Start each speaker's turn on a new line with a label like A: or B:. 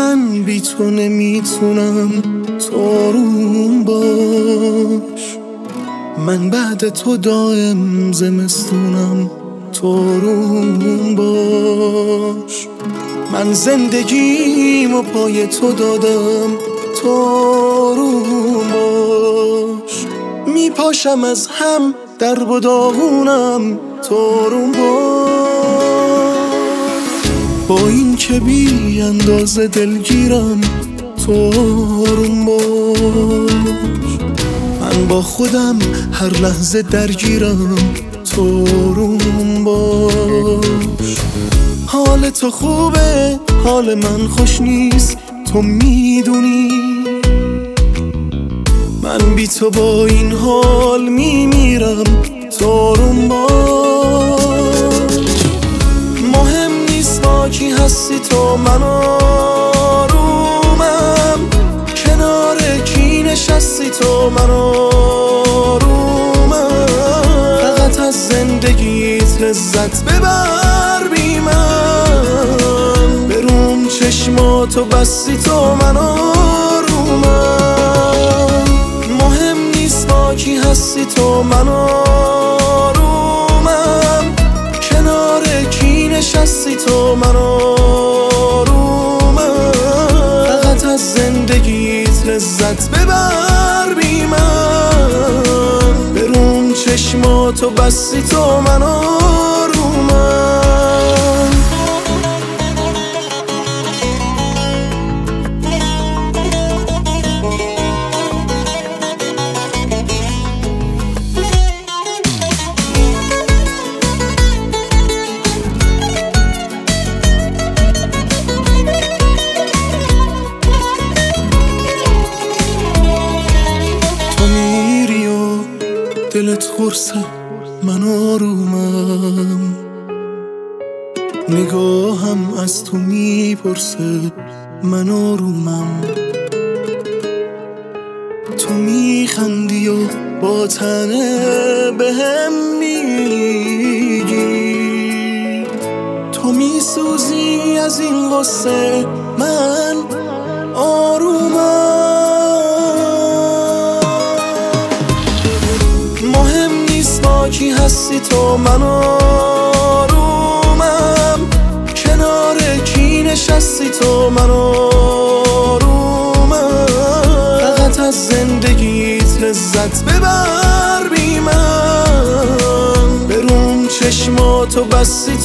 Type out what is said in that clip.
A: من بی تو نمیتونم، تو روم باش. من بعد تو دائم زمستونم، تو روم باش. من زندگیمو پای تو دادم، تو روم باش. میپاشم از هم درب و داغونم، تو روم باش. با این که بی اندازه دلگیرم، تو روم باش. من با خودم هر لحظه درگیرم، تو روم باش. حال تو خوبه، حال من خوش نیست، تو میدونی. من بی تو با این حال میمیرم، تو روم باش. مهم نیست با کی هستی تو، من آرومم. کنار کی نشستی تو، من آرومم. فقط از زندگیت لذت ببر بی من. بروم چشماتو بستی تو، من آرومم. مهم نیست با کی هستی تو، من آرومم. کنار کی نشستی تو، من آرومم. فقط از زندگیت لذت ببر بی من. بروم چشماتو بستی تو، من آرومم. دلت قرصه، من آرومم. نگاهم از تو میپرسه، من آرومم. تو میخندی و با تنه بهم میگی، تو میسوزی از این غصه، من آرومم. کی هستی تو، من آرومم. کنار کی نشستی تو، من آرومم. فقط از زندگیت لذت ببر بی من. بروم چشماتو بستی